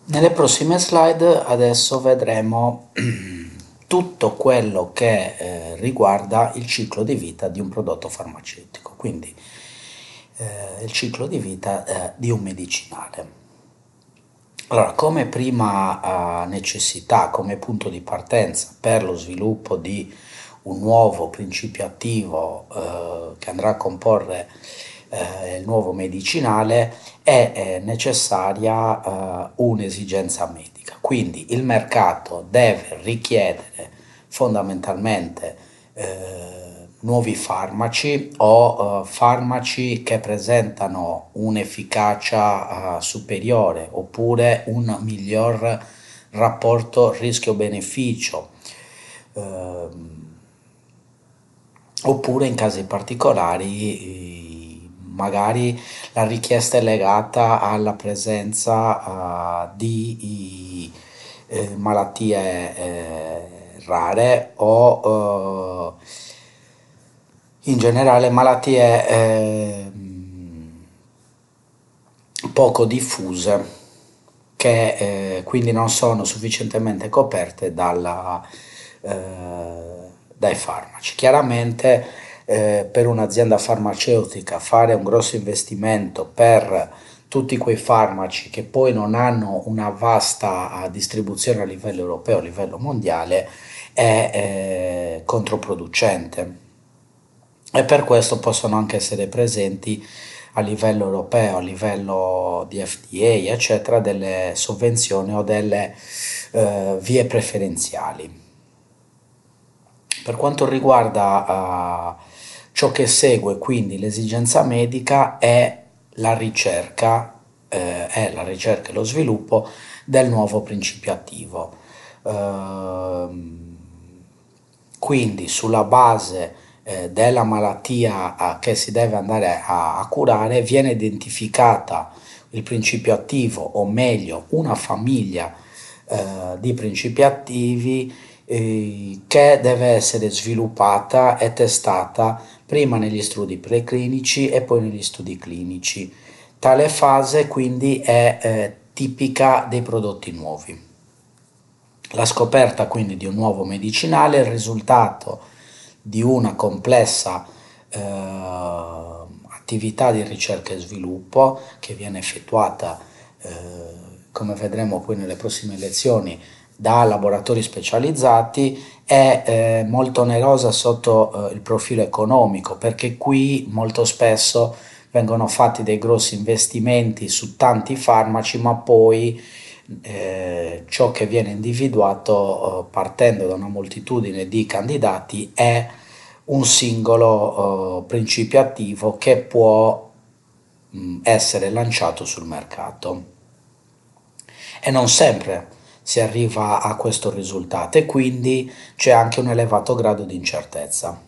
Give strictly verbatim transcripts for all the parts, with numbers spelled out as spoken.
Nelle prossime slide adesso vedremo tutto quello che eh, riguarda il ciclo di vita di un prodotto farmaceutico, quindi eh, il ciclo di vita eh, di un medicinale. Allora, come prima eh, necessità, come punto di partenza per lo sviluppo di un nuovo principio attivo eh, che andrà a comporre eh, il nuovo medicinale, è eh, necessaria eh, un'esigenza medica. Quindi il mercato deve richiedere fondamentalmente eh, nuovi farmaci o eh, farmaci che presentano un'efficacia eh, superiore oppure un miglior rapporto rischio-beneficio. Ehm, Oppure in casi particolari eh, magari la richiesta è legata alla presenza uh, di eh, malattie eh, rare o uh, in generale malattie eh, poco diffuse che eh, quindi non sono sufficientemente coperte dalla, eh, dai farmaci. Chiaramente eh, per un'azienda farmaceutica fare un grosso investimento per tutti quei farmaci che poi non hanno una vasta distribuzione a livello europeo, a livello mondiale, è eh, controproducente e per questo possono anche essere presenti a livello europeo, a livello di F D A, eccetera, delle sovvenzioni o delle eh, vie preferenziali. Per quanto riguarda uh, ciò che segue, quindi l'esigenza medica, è la ricerca, eh, è la ricerca e lo sviluppo del nuovo principio attivo. Ehm, quindi sulla base eh, della malattia eh, che si deve andare a, a curare viene identificata il principio attivo, o meglio una famiglia eh, di principi attivi eh, che deve essere sviluppata e testata prima negli studi preclinici e poi negli studi clinici. Tale fase quindi è eh, tipica dei prodotti nuovi. La scoperta quindi di un nuovo medicinale è il risultato di una complessa eh, attività di ricerca e sviluppo che viene effettuata, eh, come vedremo poi nelle prossime lezioni, da laboratori specializzati. È eh, molto onerosa sotto eh, il profilo economico, perché qui molto spesso vengono fatti dei grossi investimenti su tanti farmaci, ma poi eh, ciò che viene individuato eh, partendo da una moltitudine di candidati è un singolo eh, principio attivo che può mh, essere lanciato sul mercato. E non sempre si arriva a questo risultato e quindi c'è anche un elevato grado di incertezza.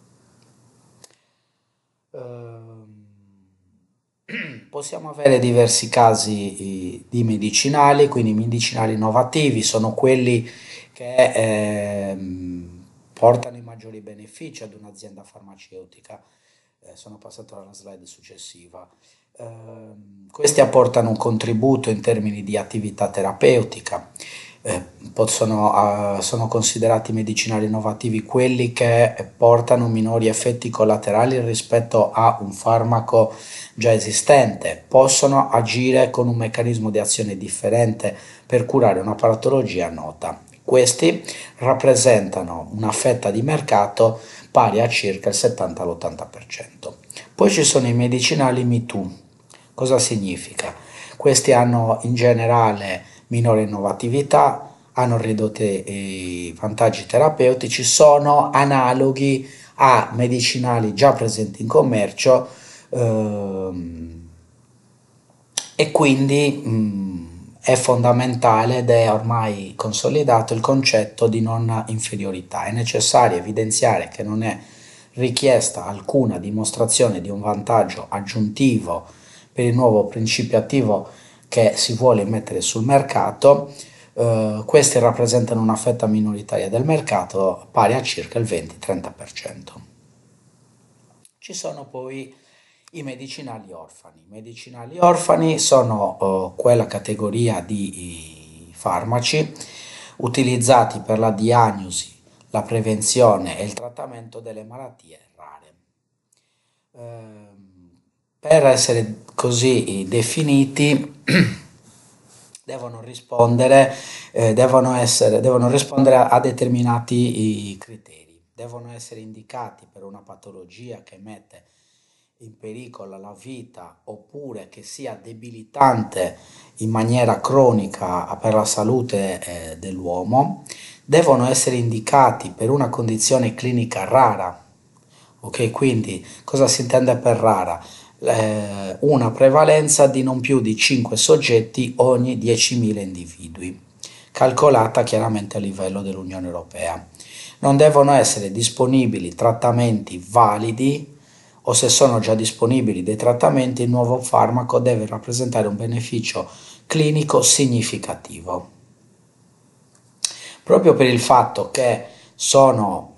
Ehm, Possiamo avere diversi casi eh, di medicinali, quindi i medicinali innovativi sono quelli che ehm, portano i maggiori benefici ad un'azienda farmaceutica. Eh, sono passato alla slide successiva. Ehm, questi apportano un contributo in termini di attività terapeutica. Eh, possono, eh, sono considerati medicinali innovativi quelli che portano minori effetti collaterali rispetto a un farmaco già esistente, possono agire con un meccanismo di azione differente per curare una patologia nota. Questi rappresentano una fetta di mercato pari a circa il settanta all'ottanta per cento. Poi ci sono i medicinali Me Too. Cosa significa? Questi hanno in generale minore innovatività, hanno ridotti eh, vantaggi terapeutici, sono analoghi a medicinali già presenti in commercio ehm, e quindi mh, è fondamentale ed è ormai consolidato il concetto di non inferiorità. È necessario evidenziare che non è richiesta alcuna dimostrazione di un vantaggio aggiuntivo per il nuovo principio attivo che si vuole mettere sul mercato. Uh, questi rappresentano una fetta minoritaria del mercato pari a circa il venti trenta per cento. Ci sono poi I medicinali orfani. I medicinali orfani sono oh, quella categoria di i, farmaci utilizzati per la diagnosi, la prevenzione e il trattamento delle malattie rare. Ehm, per essere così definiti devono rispondere, eh, devono essere, devono rispondere a, a determinati i, criteri, devono essere indicati per una patologia che mette in pericolo la vita oppure che sia debilitante in maniera cronica per la salute eh, dell'uomo, devono essere indicati per una condizione clinica rara. Ok, quindi cosa si intende per rara? Eh, una prevalenza di non più di cinque soggetti ogni diecimila individui, calcolata chiaramente a livello dell'Unione Europea. Non devono essere disponibili trattamenti validi o se sono già disponibili dei trattamenti, il nuovo farmaco deve rappresentare un beneficio clinico significativo. Proprio per il fatto che sono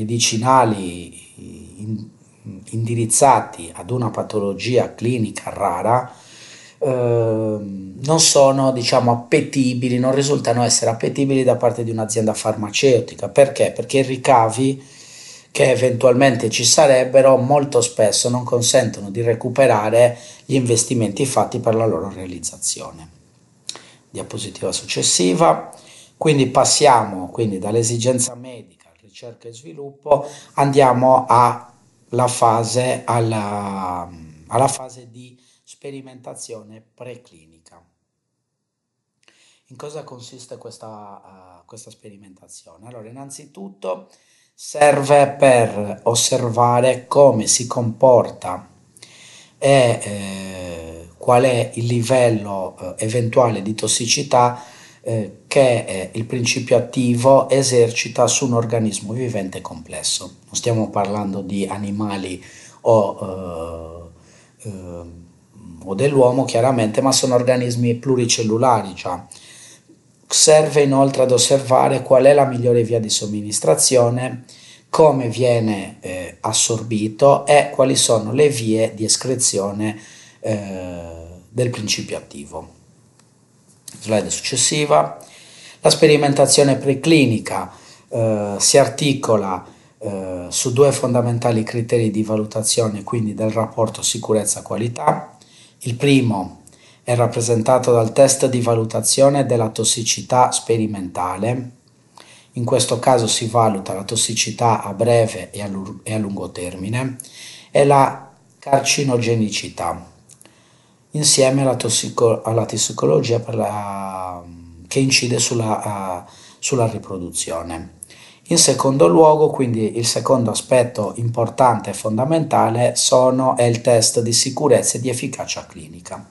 medicinali in, indirizzati ad una patologia clinica rara, eh, non sono, diciamo, appetibili, non risultano essere appetibili da parte di un'azienda farmaceutica. Perché? Perché i ricavi che eventualmente ci sarebbero molto spesso non consentono di recuperare gli investimenti fatti per la loro realizzazione. Diapositiva successiva. Quindi passiamo quindi dall'esigenza medica, ricerca e sviluppo, andiamo alla fase, alla, alla fase di sperimentazione preclinica. In cosa consiste questa, uh, questa sperimentazione? Allora, innanzitutto serve per osservare come si comporta e eh, qual è il livello eh, eventuale di tossicità eh, che eh, il principio attivo esercita su un organismo vivente complesso. Non stiamo parlando di animali o, eh, eh, o dell'uomo chiaramente, ma sono organismi pluricellulari già. Serve inoltre ad osservare qual è la migliore via di somministrazione, come viene eh, assorbito e quali sono le vie di escrezione eh, del principio attivo. Slide successiva. La sperimentazione preclinica eh, si articola eh, su due fondamentali criteri di valutazione, quindi del rapporto sicurezza-qualità. Il primo è rappresentato dal test di valutazione della tossicità sperimentale. In questo caso si valuta la tossicità a breve e a, lu- e a lungo termine e la carcinogenicità, insieme alla, tossico- alla tossicologia per la, che incide sulla, uh, sulla riproduzione. In secondo luogo, quindi il secondo aspetto importante e fondamentale sono, è il test di sicurezza e di efficacia clinica.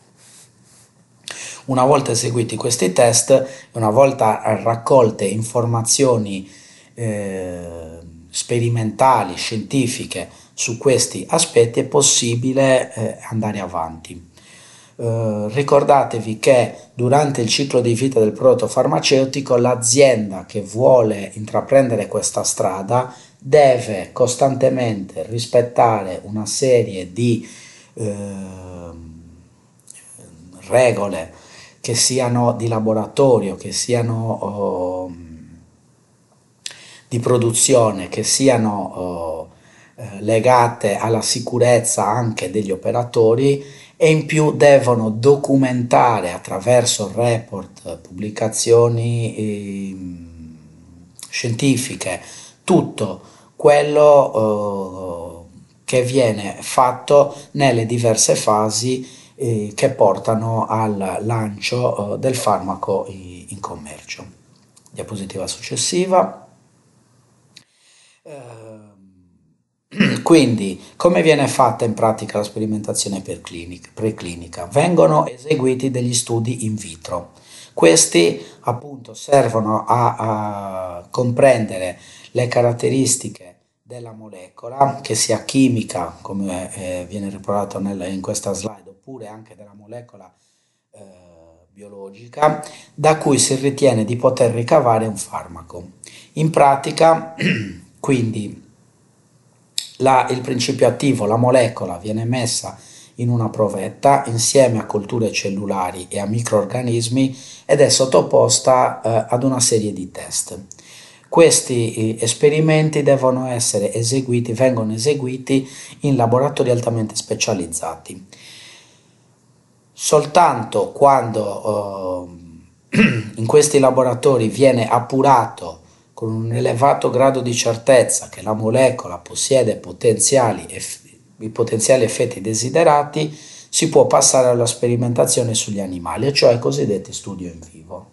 Una volta eseguiti questi test e una volta raccolte informazioni eh, sperimentali, scientifiche su questi aspetti, è possibile eh, andare avanti. Eh, ricordatevi che durante il ciclo di vita del prodotto farmaceutico l'azienda che vuole intraprendere questa strada deve costantemente rispettare una serie di eh, regole che siano di laboratorio, che siano oh, di produzione, che siano oh, eh, legate alla sicurezza anche degli operatori e in più devono documentare attraverso report, pubblicazioni eh, scientifiche, tutto quello eh, che viene fatto nelle diverse fasi eh, che portano al lancio eh, del farmaco in, in commercio. Diapositiva successiva. Quindi, come viene fatta in pratica la sperimentazione preclinica? Vengono eseguiti degli studi in vitro. Questi appunto servono a, a comprendere le caratteristiche della molecola, che sia chimica, come eh, viene riportato nel, in questa slide, oppure anche della molecola eh, biologica, da cui si ritiene di poter ricavare un farmaco. In pratica, quindi, la, il principio attivo, la molecola, viene messa in una provetta insieme a colture cellulari e a microrganismi ed è sottoposta eh, ad una serie di test. Questi eh, esperimenti devono essere eseguiti, vengono eseguiti in laboratori altamente specializzati. Soltanto quando eh, in questi laboratori viene appurato con un elevato grado di certezza che la molecola possiede potenziali eff- i potenziali effetti desiderati, si può passare alla sperimentazione sugli animali, cioè ai cosiddetti studio in vivo.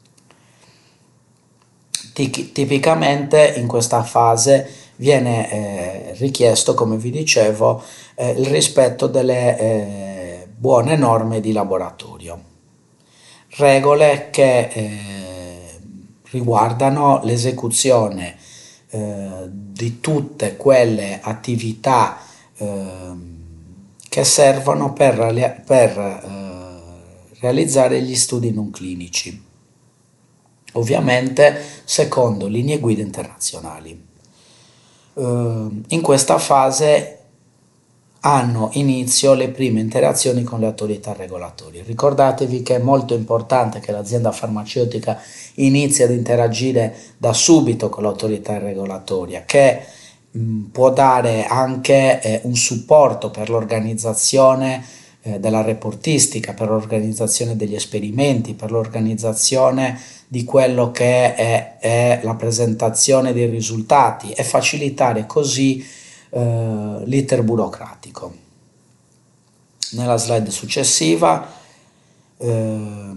Tipicamente in questa fase viene eh, richiesto, come vi dicevo, eh, il rispetto delle eh, buone norme di laboratorio, regole che eh, riguardano l'esecuzione eh, di tutte quelle attività eh, che servono per, per eh, realizzare gli studi non clinici, ovviamente secondo linee guida internazionali. Uh, in questa fase hanno inizio le prime interazioni con le autorità regolatorie. Ricordatevi che è molto importante che l'azienda farmaceutica inizi ad interagire da subito con l'autorità regolatoria, che mh, può dare anche eh, un supporto per l'organizzazione eh, della reportistica, per l'organizzazione degli esperimenti, per l'organizzazione di quello che è, è la presentazione dei risultati e facilitare così eh, l'iter burocratico. Nella slide successiva eh,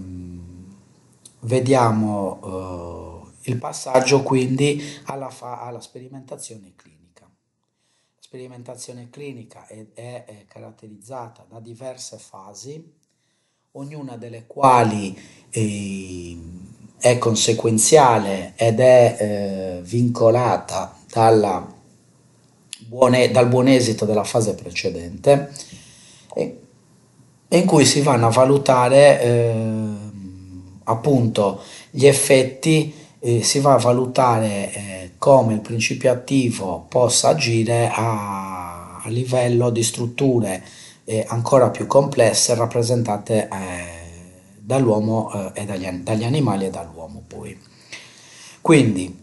vediamo eh, il passaggio quindi alla, fa- alla sperimentazione clinica. La sperimentazione clinica è, è, è caratterizzata da diverse fasi, ognuna delle quali eh, è conseguenziale ed è eh, vincolata dalla buone, dal buon esito della fase precedente, e, e in cui si vanno a valutare eh, appunto gli effetti, eh, si va a valutare eh, come il principio attivo possa agire a, a livello di strutture eh, ancora più complesse rappresentate eh, dall'uomo eh, e dagli, dagli animali e dall'uomo poi. Quindi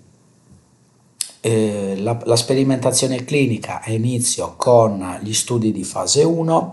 eh, la, la sperimentazione clinica ha inizio con gli studi di fase uno,